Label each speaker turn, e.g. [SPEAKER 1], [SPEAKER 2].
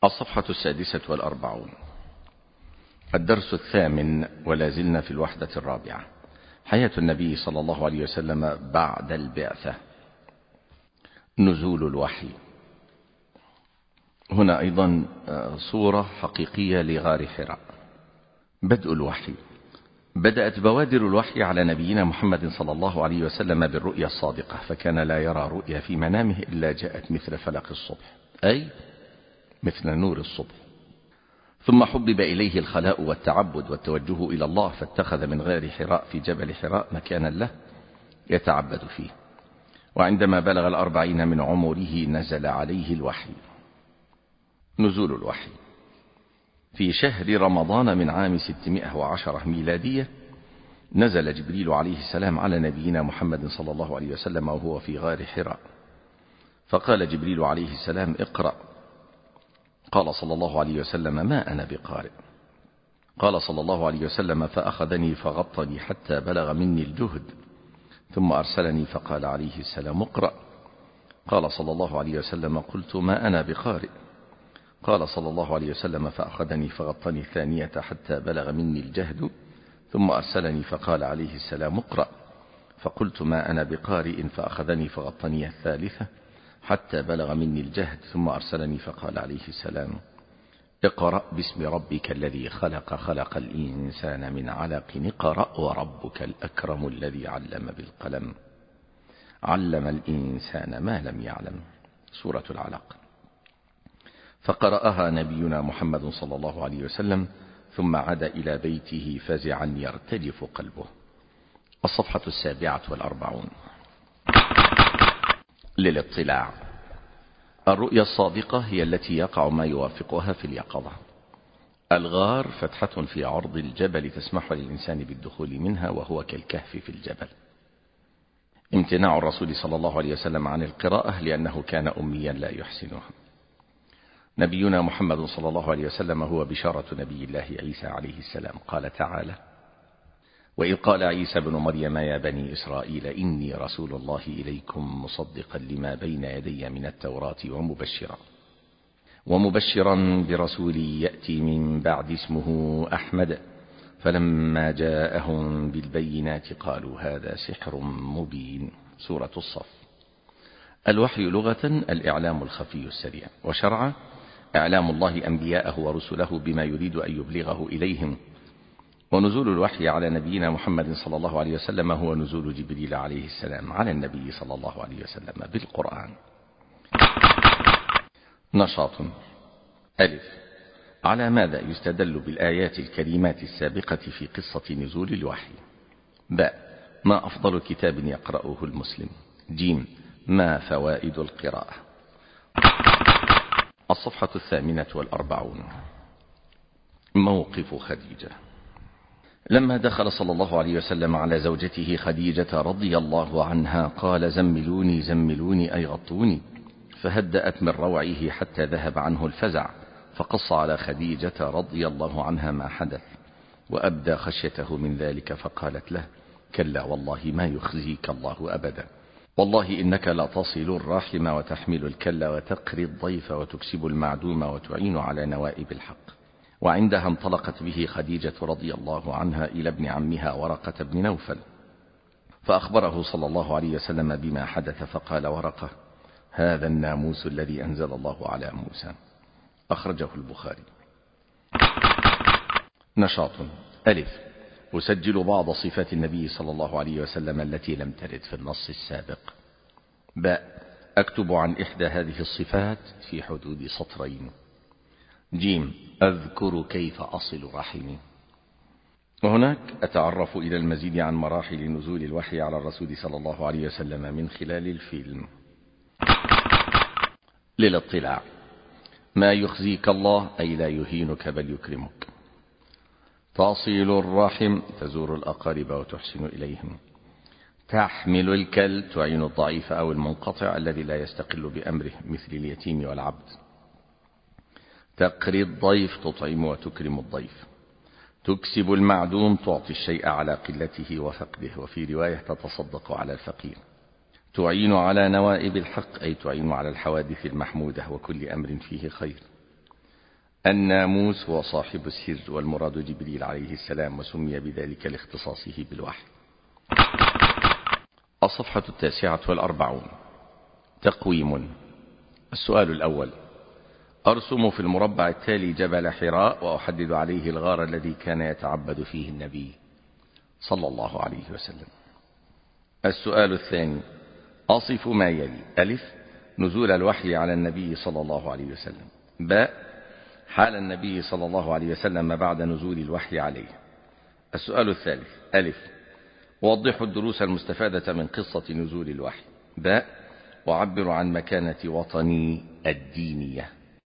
[SPEAKER 1] الصفحة 46. الدرس 8 ولا زلنا في الوحدة 4. حياة النبي صلى الله عليه وسلم بعد البعثة. نزول الوحي. هنا أيضا صورة حقيقية لغار حراء. بدء الوحي. بدأت بوادر الوحي على نبينا محمد صلى الله عليه وسلم بالرؤيا الصادقة، فكان لا يرى رؤيا في منامه إلا جاءت مثل فلق الصبح، أي مثل نور الصبح. ثم حبب إليه الخلاء والتعبد والتوجه إلى الله، فاتخذ من غار حراء في جبل حراء مكانا له يتعبد فيه. وعندما بلغ 40 من عمره نزل عليه الوحي. نزول الوحي. في شهر رمضان من عام 610 ميلادية نزل جبريل عليه السلام على نبينا محمد صلى الله عليه وسلم وهو في غار حراء، فقال جبريل عليه السلام: اقرأ. قال صلى الله عليه وسلم: ما أنا بقارئ. قال صلى الله عليه وسلم: فأخذني فغطني حتى بلغ مني الجهد، ثم أرسلني فقال عليه السلام: اقرأ. قال صلى الله عليه وسلم: قلت: ما أنا بقارئ. قال صلى الله عليه وسلم: فأخذني فغطني الثانية حتى بلغ مني الجهد، ثم أرسلني فقال عليه السلام: اقرأ. فقلت: ما أنا بقارئ. فأخذني فغطني الثالثة حتى بلغ مني الجهد، ثم أرسلني فقال عليه السلام: اقرأ باسم ربك الذي خلق، خلق الإنسان من علق، اقرأ وربك الأكرم الذي علم بالقلم، علم الإنسان ما لم يعلم. سورة العلق. فقرأها نبينا محمد صلى الله عليه وسلم، ثم عاد إلى بيته فزعا يرتجف قلبه. الصفحة 47. للاطلاع. الرؤيا الصادقة هي التي يقع ما يوافقها في اليقظة. الغار فتحة في عرض الجبل تسمح للإنسان بالدخول منها، وهو كالكهف في الجبل. امتناع الرسول صلى الله عليه وسلم عن القراءة لأنه كان أميا لا يحسنها. نبينا محمد صلى الله عليه وسلم هو بشارة نبي الله عيسى عليه السلام. قال تعالى: وإذ قال عيسى بن مريم يا بني إسرائيل إني رسول الله إليكم مصدقا لما بين يدي من التوراة ومبشرا برسول يأتي من بعد اسمه أحمد، فلما جاءهم بالبينات قالوا هذا سحر مبين. سورة الصف. الوحي لغة الإعلام الخفي السريع، وشرعا إعلام الله أنبياءه ورسله بما يريد أن يبلغه إليهم. ونزول الوحي على نبينا محمد صلى الله عليه وسلم هو نزول جبريل عليه السلام على النبي صلى الله عليه وسلم بالقرآن. نشاط. ألف. على ماذا يستدل بالآيات الكريمات السابقة في قصة نزول الوحي؟ باء. ما أفضل كتاب يقرأه المسلم؟ جيم. ما فوائد القراءة؟ الصفحة 48. موقف خديجة. لما دخل صلى الله عليه وسلم على زوجته خديجة رضي الله عنها قال: زملوني زملوني أي غطوني، فهدأت من روعه حتى ذهب عنه الفزع، فقص على خديجة رضي الله عنها ما حدث، وأبدى خشيته من ذلك، فقالت له: كلا والله ما يخزيك الله أبدا، والله إنك لا تصل الرحم وتحمل الكل وتقري الضيف وتكسب المعدوم وتعين على نوائب الحق. وعندها انطلقت به خديجة رضي الله عنها إلى ابن عمها ورقة بن نوفل، فأخبره صلى الله عليه وسلم بما حدث، فقال ورقة: هذا الناموس الذي أنزل الله على موسى. أخرجه البخاري. نشاط. ألف. أسجل بعض صفات النبي صلى الله عليه وسلم التي لم ترد في النص السابق. باء. أكتب عن إحدى هذه الصفات في حدود سطرين. جيم. أذكر كيف أصل رحمي. وهناك أتعرف إلى المزيد عن مراحل نزول الوحي على الرسول صلى الله عليه وسلم من خلال الفيلم. للاطلاع. ما يخزيك الله أي لا يهينك بل يكرمك. تصل الرحم تزور الأقارب وتحسن إليهم. تحمل الكل تعين الضعيف أو المنقطع الذي لا يستقل بأمره مثل اليتيم والعبد. تقري الضيف تطعم وتكرم الضيف. تكسب المعدوم تعطي الشيء على قلته وفقده، وفي رواية تتصدق على الفقير. تعين على نوائب الحق أي تعين على الحوادث المحمودة وكل أمر فيه خير. الناموس هو صاحب السر، والمراد جبريل عليه السلام، وسمي بذلك لاختصاصه بالوحي. الصفحة 49. تقويم. السؤال الأول: أرسم في المربع التالي جبل حراء، وأحدد عليه الغار الذي كان يتعبد فيه النبي صلى الله عليه وسلم. السؤال الثاني: أصف ما يلي: ألف، نزول الوحي على النبي صلى الله عليه وسلم. باء، حال النبي صلى الله عليه وسلم بعد نزول الوحي عليه. السؤال الثالث: ألف، وضحوا الدروس المستفادة من قصة نزول الوحي. باء، وعبروا عن مكانة وطني الدينية.